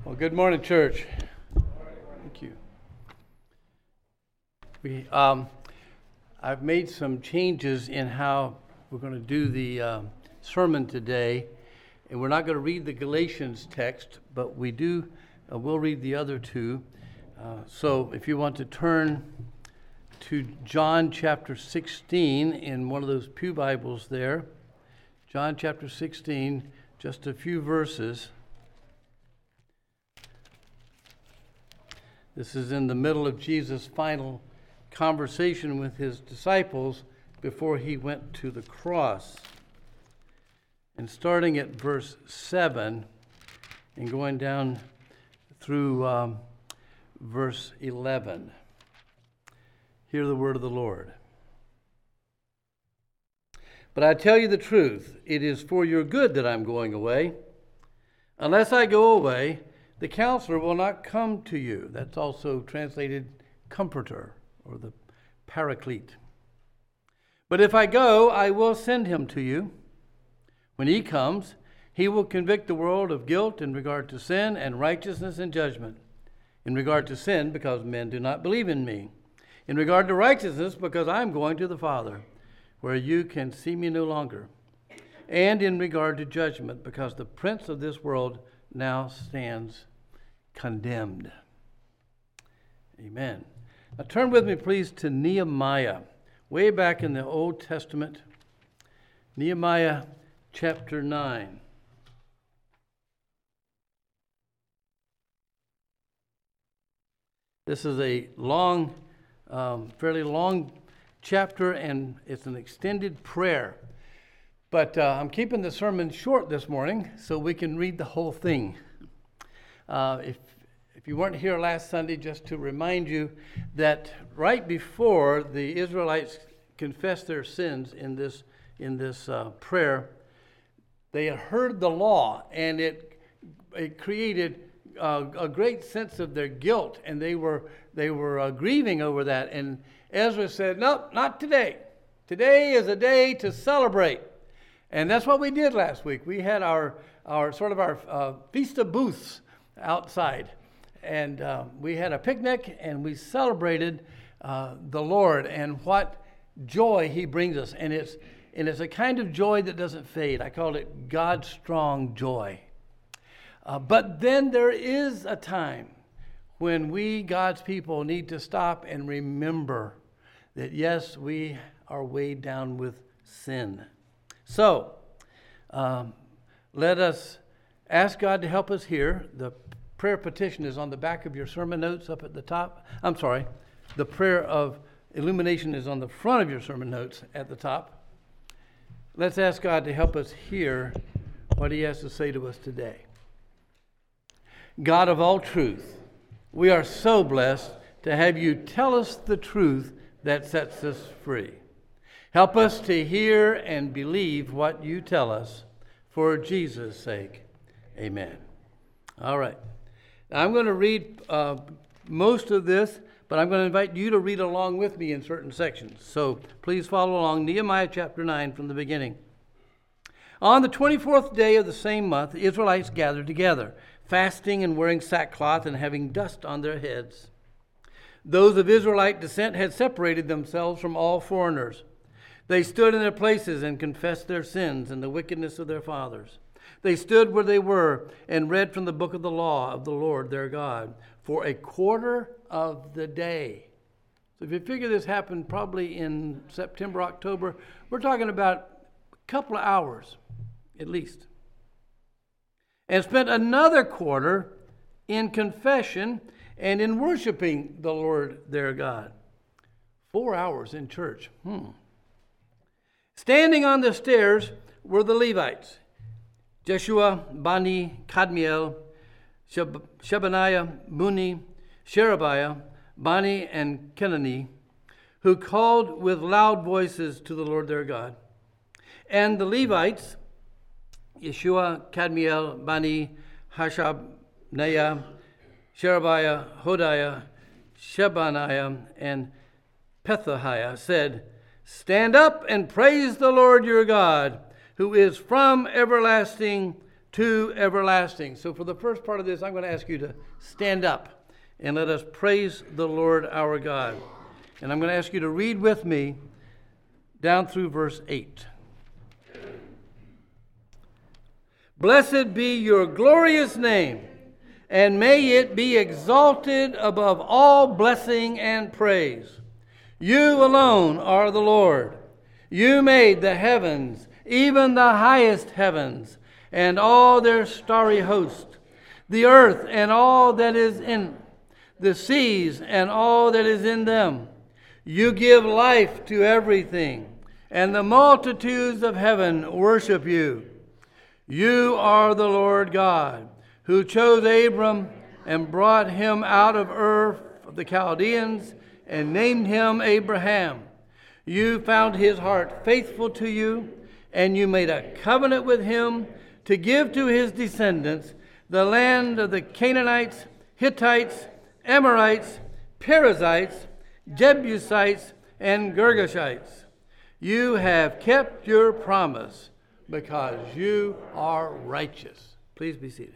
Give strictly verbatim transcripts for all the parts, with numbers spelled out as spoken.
Well, good morning, church. Thank you. We, um, I've made some changes in how we're going to do the uh, sermon today, and we're not going to read the Galatians text, but we do. Uh, we'll read the other two. Uh, so, if you want to turn to John chapter sixteen in one of those pew Bibles there, John chapter sixteen, just a few verses. This is in the middle of Jesus' final conversation with his disciples before he went to the cross. And starting at verse seven and going down through um, verse eleven. Hear the word of the Lord. But I tell you the truth, it is for your good that I'm going away. Unless I go away, the counselor will not come to you. That's also translated comforter or the paraclete. But if I go, I will send him to you. When he comes, he will convict the world of guilt in regard to sin and righteousness and judgment. In regard to sin, because men do not believe in me. In regard to righteousness, because I am going to the Father, where you can see me no longer. And in regard to judgment, because the prince of this world now stands condemned. Amen. Now turn with me, please, to Nehemiah. Way back in the Old Testament, Nehemiah chapter nine. This is a long, um, fairly long chapter, and it's an extended prayer. But uh, I'm keeping the sermon short this morning so we can read the whole thing. Uh, if if you weren't here last Sunday, just to remind you that right before the Israelites confessed their sins in this in this uh, prayer, they had heard the law, and it it created uh, a great sense of their guilt, and they were they were uh, grieving over that. And Ezra said, "Nope, not today. Today is a day to celebrate." And that's what we did last week. We had our, our sort of our uh, Feast of Booths outside. And uh, we had a picnic, and we celebrated uh, the Lord and what joy he brings us. And it's, and it's a kind of joy that doesn't fade. I called it God's strong joy. Uh, but then there is a time when we, God's people, need to stop and remember that, yes, we are weighed down with sin. So, um, let us ask God to help us here. The prayer petition is on the back of your sermon notes up at the top. I'm sorry, the prayer of illumination is on the front of your sermon notes at the top. Let's ask God to help us hear what he has to say to us today. God of all truth, we are so blessed to have you tell us the truth that sets us free. Help us to hear and believe what you tell us for Jesus' sake. Amen. All right. Now, I'm going to read uh, most of this, but I'm going to invite you to read along with me in certain sections. So please follow along. Nehemiah chapter nine from the beginning. On the twenty-fourth day of the same month, the Israelites gathered together, fasting and wearing sackcloth and having dust on their heads. Those of Israelite descent had separated themselves from all foreigners. They stood in their places and confessed their sins and the wickedness of their fathers. They stood where they were and read from the book of the law of the Lord their God for a quarter of the day. So if you figure this happened probably in September, October, we're talking about a couple of hours at least. And spent another quarter in confession and in worshiping the Lord their God. Four hours in church. Hmm. Standing on the stairs were the Levites, Jeshua, Bani, Kadmiel, Sheb- Shebaniah, Buni, Sherebiah, Bani, and Kenani, who called with loud voices to the Lord their God. And the Levites, Yeshua, Kadmiel, Bani, Hashabniah, Sherebiah, Hodiah, Shebaniah, and Pethahiah, said, "Stand up and praise the Lord your God, who is from everlasting to everlasting. So for the first part of this, I'm going to ask you to stand up and let us praise the Lord our God. And I'm going to ask you to read with me down through verse eight. Blessed be your glorious name, and may it be exalted above all blessing and praise. You alone are the Lord. You made the heavens, even the highest heavens, and all their starry host, the earth and all that is in the seas and all that is in them. You give life to everything, and the multitudes of heaven worship you. You are the Lord God, who chose Abram and brought him out of Ur of the Chaldeans and named him Abraham. You found his heart faithful to you, and you made a covenant with him to give to his descendants the land of the Canaanites, Hittites, Amorites, Perizzites, Jebusites, and Girgashites. You have kept your promise because you are righteous. Please be seated.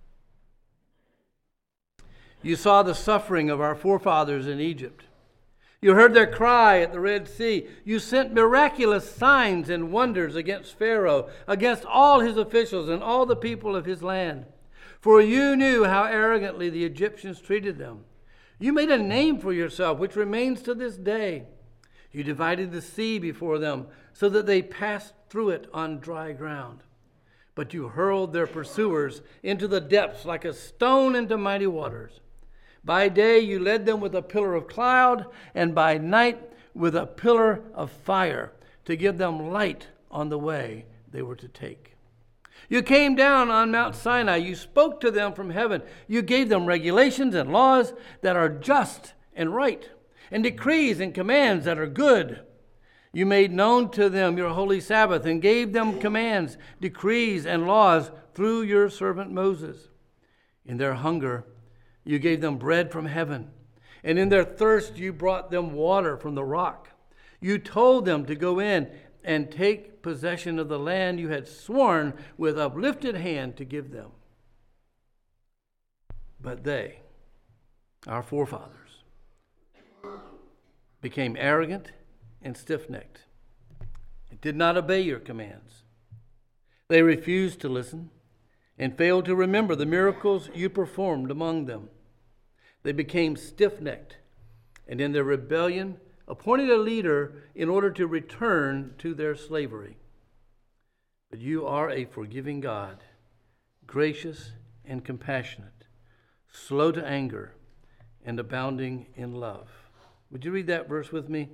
You saw the suffering of our forefathers in Egypt. You heard their cry at the Red Sea. You sent miraculous signs and wonders against Pharaoh, against all his officials and all the people of his land. For you knew how arrogantly the Egyptians treated them. You made a name for yourself, which remains to this day. You divided the sea before them so that they passed through it on dry ground. But you hurled their pursuers into the depths like a stone into mighty waters. By day you led them with a pillar of cloud, and by night with a pillar of fire, to give them light on the way they were to take. You came down on Mount Sinai. You spoke to them from heaven. You gave them regulations and laws that are just and right, and decrees and commands that are good. You made known to them your holy Sabbath and gave them commands, decrees, and laws through your servant Moses. In their hunger, you gave them bread from heaven, and in their thirst, you brought them water from the rock. You told them to go in and take possession of the land you had sworn with uplifted hand to give them. But they, our forefathers, became arrogant and stiff-necked. It did not obey your commands. They refused to listen and failed to remember the miracles you performed among them. They became stiff-necked, and in their rebellion appointed a leader in order to return to their slavery. But you are a forgiving God, gracious and compassionate, slow to anger, and abounding in love. Would you read that verse with me?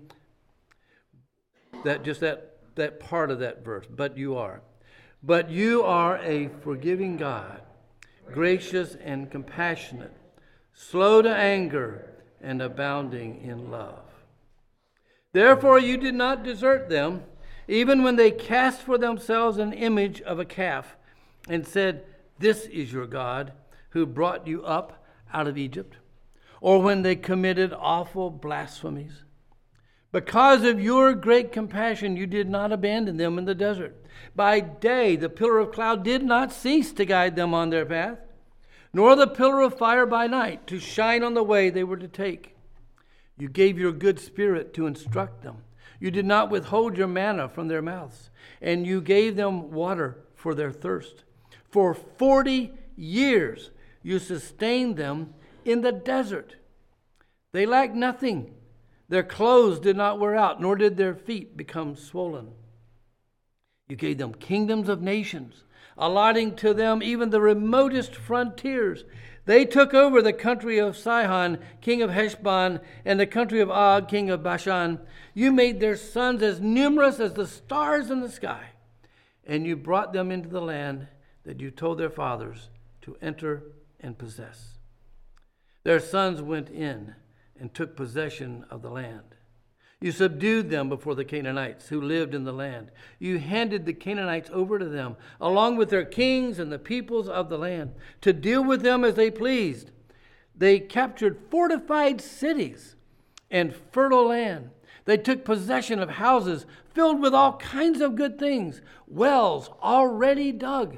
That just that that part of that verse. But you are. But you are a forgiving God, gracious and compassionate, slow to anger, and abounding in love. Therefore you did not desert them, even when they cast for themselves an image of a calf and said, "This is your God, who brought you up out of Egypt," or when they committed awful blasphemies. Because of your great compassion, you did not abandon them in the desert. By day, the pillar of cloud did not cease to guide them on their path, nor the pillar of fire by night to shine on the way they were to take. You gave your good spirit to instruct them. You did not withhold your manna from their mouths, and you gave them water for their thirst. For forty years you sustained them in the desert. They lacked nothing. Their clothes did not wear out, nor did their feet become swollen. You gave them kingdoms of nations, allotting to them even the remotest frontiers. They took over the country of Sihon, king of Heshbon, and the country of Og, king of Bashan. You made their sons as numerous as the stars in the sky, and you brought them into the land that you told their fathers to enter and possess. Their sons went in and took possession of the land. You subdued them before the Canaanites who lived in the land. You handed the Canaanites over to them, along with their kings and the peoples of the land, to deal with them as they pleased. They captured fortified cities and fertile land. They took possession of houses filled with all kinds of good things, wells already dug,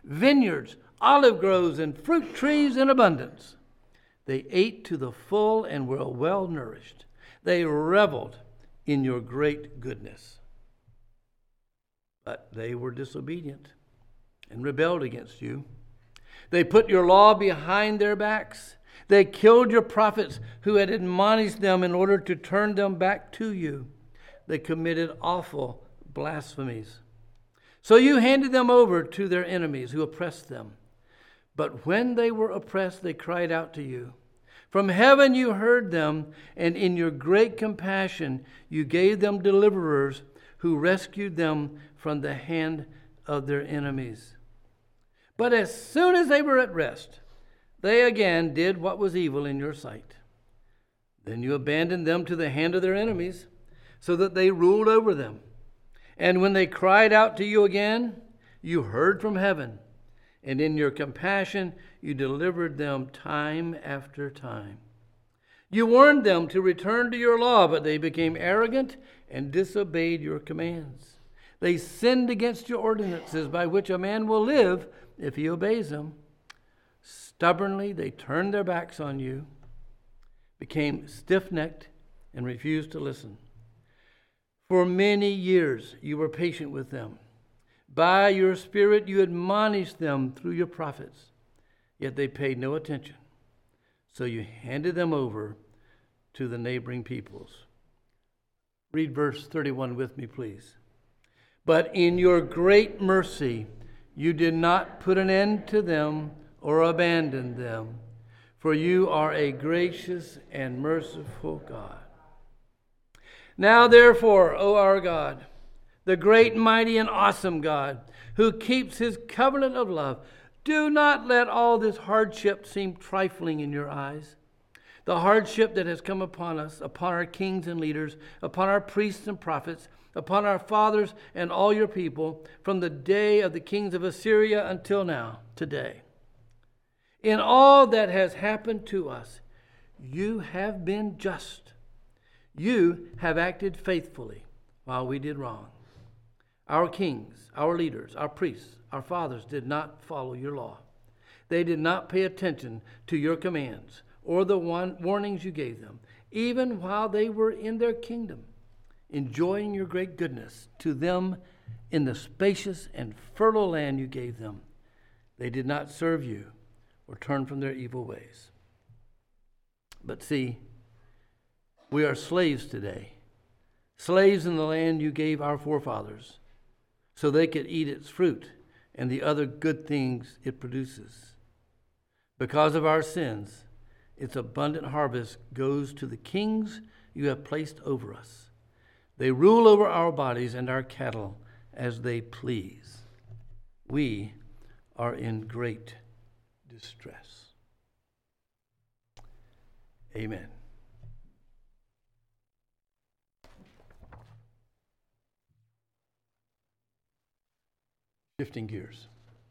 vineyards, olive groves, and fruit trees in abundance. They ate to the full and were well nourished. They reveled in your great goodness. But they were disobedient and rebelled against you. They put your law behind their backs. They killed your prophets who had admonished them in order to turn them back to you. They committed awful blasphemies. So you handed them over to their enemies who oppressed them. But when they were oppressed, they cried out to you. From heaven you heard them, and in your great compassion you gave them deliverers who rescued them from the hand of their enemies. But as soon as they were at rest, they again did what was evil in your sight. Then you abandoned them to the hand of their enemies, so that they ruled over them. And when they cried out to you again, you heard from heaven, and in your compassion you delivered them time after time. You warned them to return to your law, but they became arrogant and disobeyed your commands. They sinned against your ordinances, by which a man will live if he obeys them. Stubbornly they turned their backs on you, became stiff-necked, and refused to listen. For many years you were patient with them. By your Spirit you admonished them through your prophets, yet they paid no attention. So you handed them over to the neighboring peoples. Read verse thirty-one with me, please. But in your great mercy you did not put an end to them or abandon them, for you are a gracious and merciful God. Now therefore, O our God, the great, mighty, and awesome God, who keeps his covenant of love, do not let all this hardship seem trifling in your eyes. The hardship that has come upon us, upon our kings and leaders, upon our priests and prophets, upon our fathers and all your people, from the day of the kings of Assyria until now, today. In all that has happened to us, you have been just. You have acted faithfully while we did wrong. Our kings, our leaders, our priests, our fathers did not follow your law. They did not pay attention to your commands or the one warnings you gave them, even while they were in their kingdom, enjoying your great goodness to them in the spacious and fertile land you gave them. They did not serve you or turn from their evil ways. But see, we are slaves today, slaves in the land you gave our forefathers, so they could eat its fruit and the other good things it produces. Because of our sins, its abundant harvest goes to the kings you have placed over us. They rule over our bodies and our cattle as they please. We are in great distress. Amen. Shifting gears.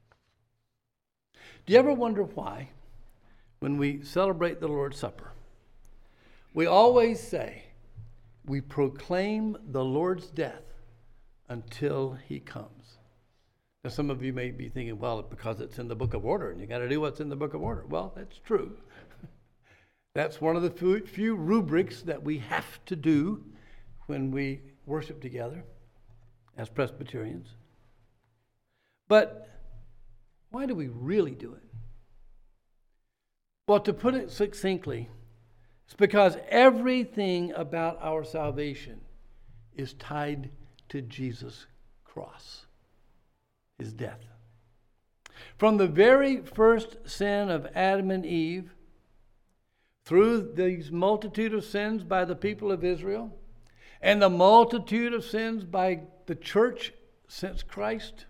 Do you ever wonder why, when we celebrate the Lord's Supper, we always say, we proclaim the Lord's death until he comes? Now, some of you may be thinking, well, because it's in the book of order, and you got to do what's in the book of order. Well, that's true. That's one of the few, few rubrics that we have to do when we worship together as Presbyterians. But why do we really do it? Well, to put it succinctly, it's because everything about our salvation is tied to Jesus' cross, his death. From the very first sin of Adam and Eve, through these multitude of sins by the people of Israel, and the multitude of sins by the church since Christ,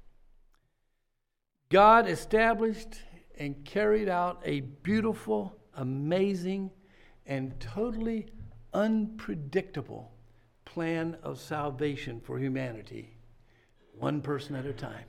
God established and carried out a beautiful, amazing, and totally unpredictable plan of salvation for humanity, one person at a time.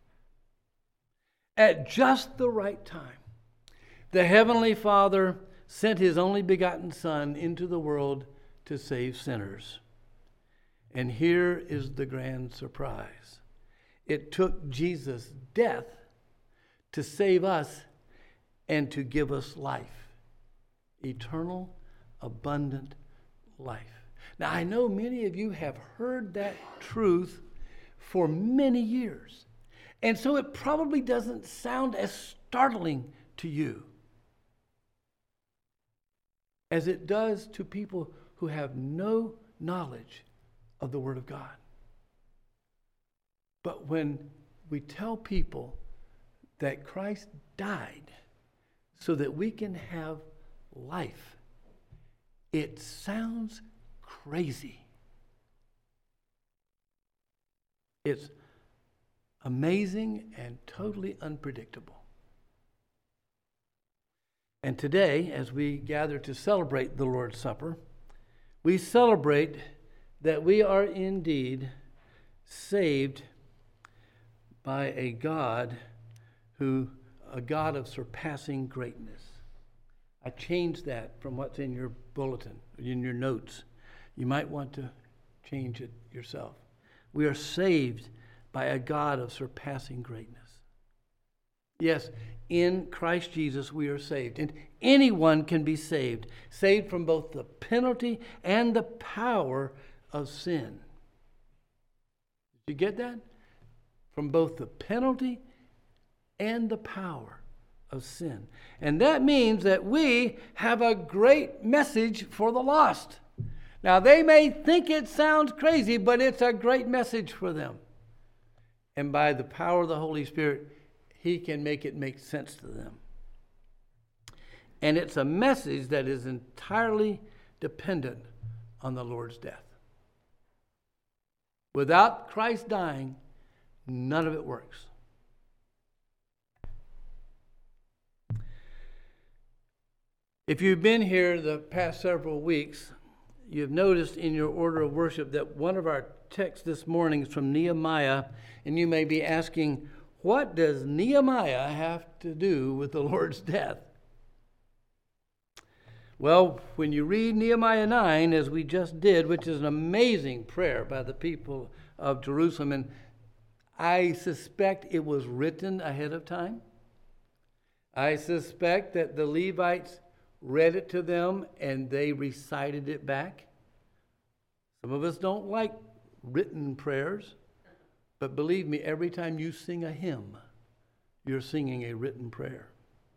At just the right time, the Heavenly Father sent his only begotten Son into the world to save sinners. And here is the grand surprise. It took Jesus' death to save us and to give us life. Eternal, abundant life. Now, I know many of you have heard that truth for many years. And so it probably doesn't sound as startling to you as it does to people who have no knowledge of the Word of God. But when we tell people that Christ died so that we can have life, it sounds crazy. It's amazing and totally unpredictable. And today, as we gather to celebrate the Lord's Supper, we celebrate that we are indeed saved by a God who, a God of surpassing greatness. I changed that from what's in your bulletin, in your notes. You might want to change it yourself. We are saved by a God of surpassing greatness. Yes, in Christ Jesus we are saved. And anyone can be saved. Saved from both the penalty and the power of sin. Did you get that? From both the penalty and the power of sin. And that means that we have a great message for the lost. Now, they may think it sounds crazy, but it's a great message for them. And by the power of the Holy Spirit, He can make it make sense to them. And it's a message that is entirely dependent on the Lord's death. Without Christ dying, none of it works. If you've been here the past several weeks, you've noticed in your order of worship that one of our texts this morning is from Nehemiah, and you may be asking, what does Nehemiah have to do with the Lord's death? Well, when you read Nehemiah nine, as we just did, which is an amazing prayer by the people of Jerusalem, and I suspect it was written ahead of time. I suspect that the Levites read it to them and they recited it back. Some of us don't like written prayers, but believe me, every time you sing a hymn, you're singing a written prayer.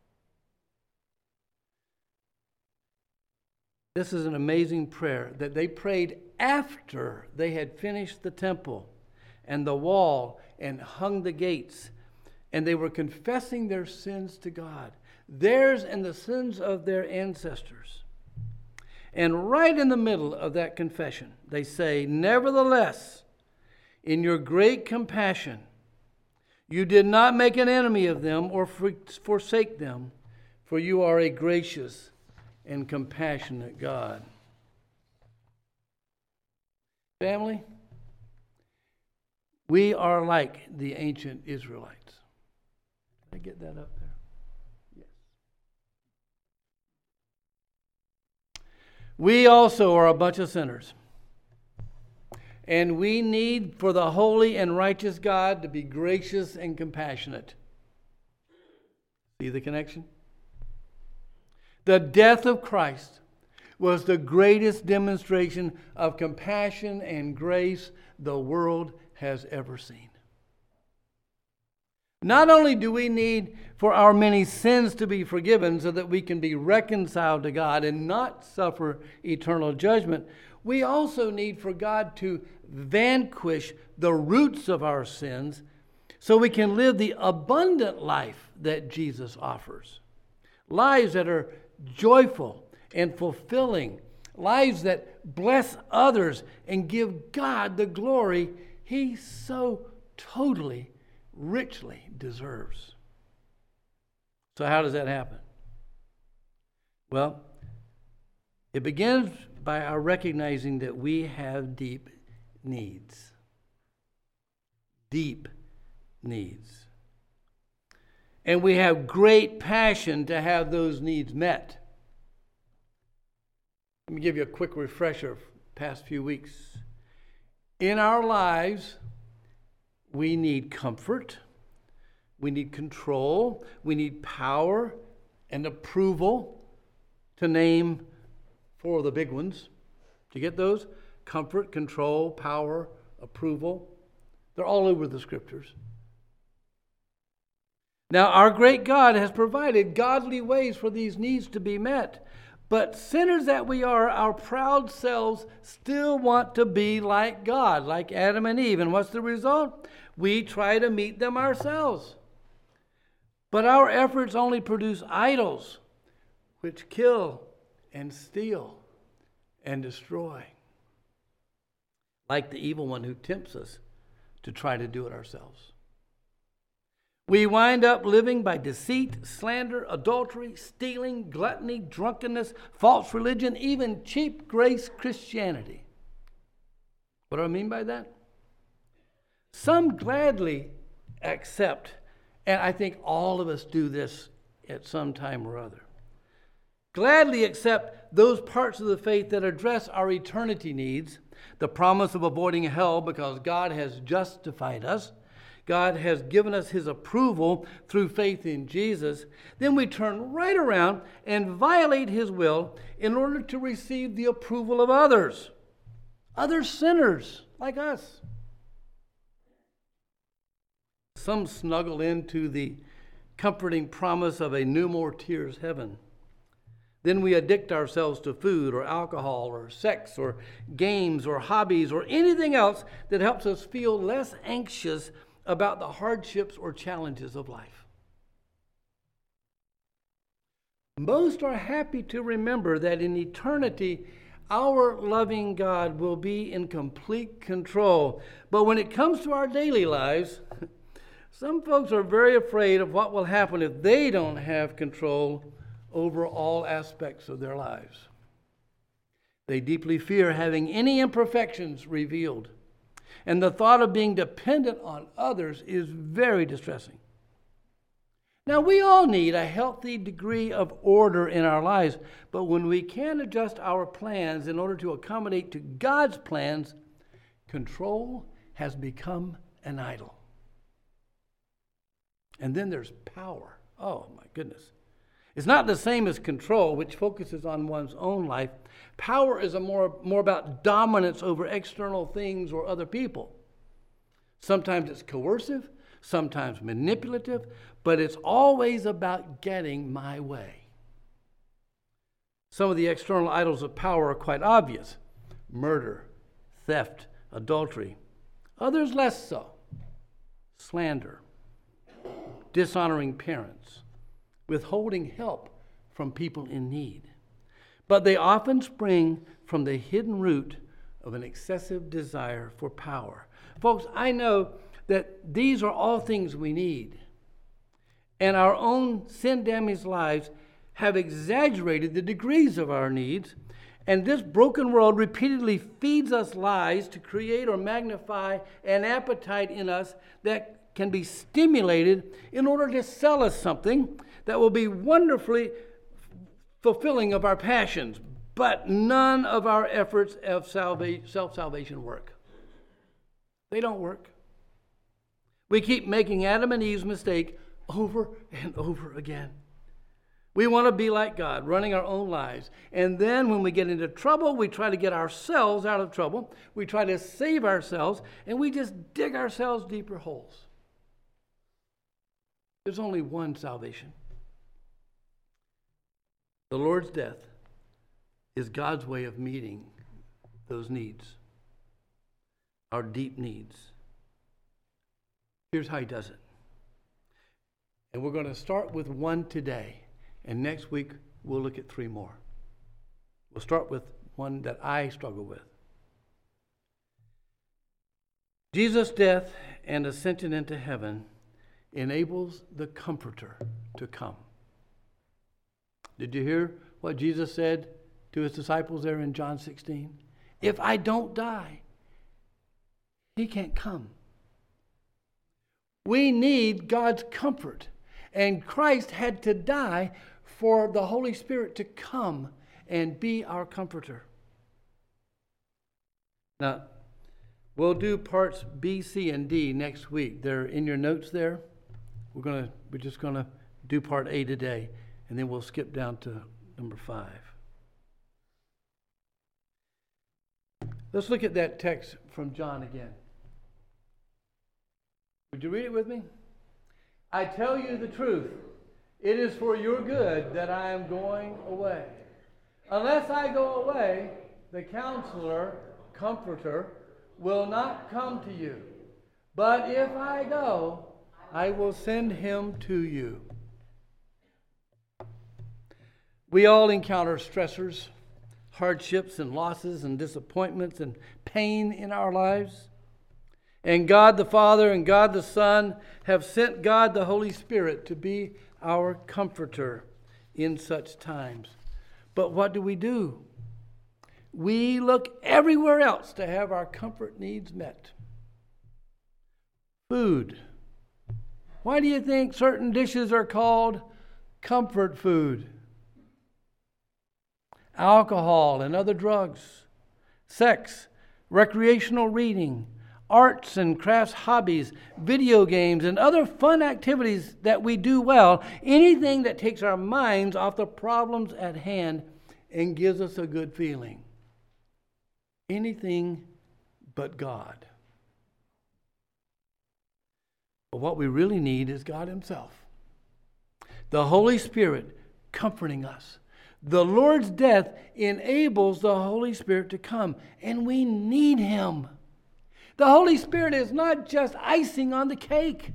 This is an amazing prayer that they prayed after they had finished the temple and the wall and hung the gates, and they were confessing their sins to God, theirs and the sins of their ancestors. And right in the middle of that confession, they say, "Nevertheless, in your great compassion, you did not make an enemy of them or forsake them, for you are a gracious and compassionate God." Family, we are like the ancient Israelites. Did I get that up there? Yes. We also are a bunch of sinners. And we need for the holy and righteous God to be gracious and compassionate. See the connection? The death of Christ was the greatest demonstration of compassion and grace the world has ever seen. Not only do we need for our many sins to be forgiven so that we can be reconciled to God and not suffer eternal judgment, we also need for God to vanquish the roots of our sins so we can live the abundant life that Jesus offers. Lives that are joyful and fulfilling. Lives that bless others and give God the glory He so totally, richly deserves. So how does that happen? Well, it begins by our recognizing that we have deep needs. Deep needs. And we have great passion to have those needs met. Let me give you a quick refresher of the past few weeks. In our lives, we need comfort, We need control. We need power and approval, to name four of the big ones. Do you get those? Comfort, control, power, approval. They're all over the scriptures. Now, our great God has provided godly ways for these needs to be met. But sinners that we are, our proud selves still want to be like God, like Adam and Eve. And what's the result? We try to meet them ourselves. But our efforts only produce idols, which kill and steal and destroy. Like the evil one who tempts us to try to do it ourselves. We wind up living by deceit, slander, adultery, stealing, gluttony, drunkenness, false religion, even cheap grace Christianity. What do I mean by that? Some gladly accept, and I think all of us do this at some time or other, gladly accept those parts of the faith that address our eternity needs, the promise of avoiding hell because God has justified us, God has given us his approval through faith in Jesus. Then we turn right around and violate his will in order to receive the approval of others, other sinners like us. Some snuggle into the comforting promise of a no more tears heaven. Then we addict ourselves to food or alcohol or sex or games or hobbies or anything else that helps us feel less anxious about the hardships or challenges of life. Most are happy to remember that in eternity, our loving God will be in complete control. But when it comes to our daily lives, some folks are very afraid of what will happen if they don't have control over all aspects of their lives. They deeply fear having any imperfections revealed. And the thought of being dependent on others is very distressing. Now, we all need a healthy degree of order in our lives, but when we can adjust our plans in order to accommodate to God's plans, control has become an idol. And then there's power. Oh, my goodness. It's not the same as control, which focuses on one's own life. Power is a more, more about dominance over external things or other people. Sometimes it's coercive, sometimes manipulative, but it's always about getting my way. Some of the external idols of power are quite obvious. Murder, theft, adultery. Others less so. Slander, dishonoring parents, withholding help from people in need. But they often spring from the hidden root of an excessive desire for power. Folks, I know that these are all things we need. And our own sin-damaged lives have exaggerated the degrees of our needs. And this broken world repeatedly feeds us lies to create or magnify an appetite in us that can be stimulated in order to sell us something that will be wonderfully fulfilling of our passions, but none of our efforts of salva- self-salvation work. They don't work. We keep making Adam and Eve's mistake over and over again. We want to be like God, running our own lives. And then when we get into trouble, we try to get ourselves out of trouble. We try to save ourselves, and we just dig ourselves deeper holes. There's only one salvation. The Lord's death is God's way of meeting those needs, our deep needs. Here's how he does it. And we're going to start with one today, and next week we'll look at three more. We'll start with one that I struggle with. Jesus' death and ascension into heaven enables the Comforter to come. Did you hear what Jesus said to his disciples there in John sixteen? If I don't die, he can't come. We need God's comfort. And Christ had to die for the Holy Spirit to come and be our comforter. Now, we'll do parts B, C, and D next week. They're in your notes there. We're gonna we're just gonna do part A today, and then we'll skip down to number five. Let's look at that text from John again. Would you read it with me? I tell you the truth. It is for your good that I am going away. Unless I go away, the Counselor, Comforter, will not come to you. But if I go, I will send him to you. We all encounter stressors, hardships and losses and disappointments and pain in our lives. And God the Father and God the Son have sent God the Holy Spirit to be our comforter in such times. But what do we do? We look everywhere else to have our comfort needs met. Food. Why do you think certain dishes are called comfort food? Alcohol and other drugs, sex, recreational reading, arts and crafts hobbies, video games, and other fun activities that we do well, anything that takes our minds off the problems at hand and gives us a good feeling. Anything but God. But what we really need is God himself. The Holy Spirit comforting us. The Lord's death enables the Holy Spirit to come, and we need him. The Holy Spirit is not just icing on the cake.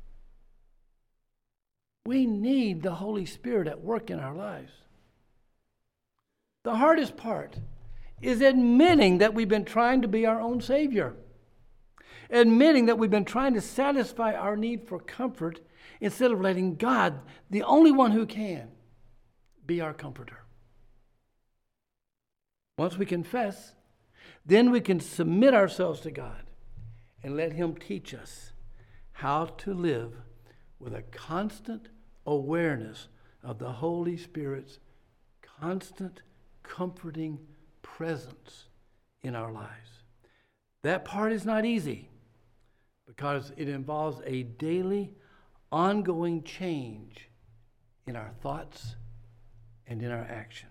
We need the Holy Spirit at work in our lives. The hardest part is admitting that we've been trying to be our own Savior. Admitting that we've been trying to satisfy our need for comfort instead of letting God, the only one who can, be our comforter. Once we confess, then we can submit ourselves to God and let him teach us how to live with a constant awareness of the Holy Spirit's constant comforting presence in our lives. That part is not easy because it involves a daily, ongoing change in our thoughts and in our actions.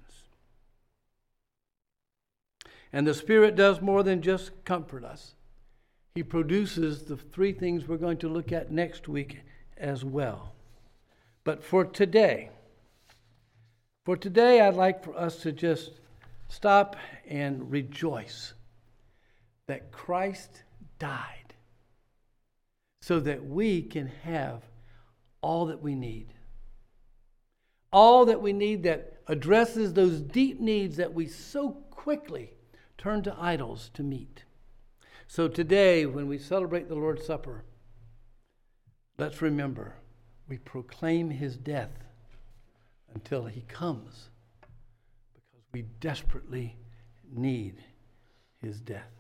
And the Spirit does more than just comfort us. He produces the three things we're going to look at next week as well. But for today, for today, I'd like for us to just stop and rejoice that Christ died so that we can have all that we need. All that we need that addresses those deep needs that we so quickly turn to idols to meet. So today, when we celebrate the Lord's Supper, let's remember we proclaim his death until he comes because we desperately need his death.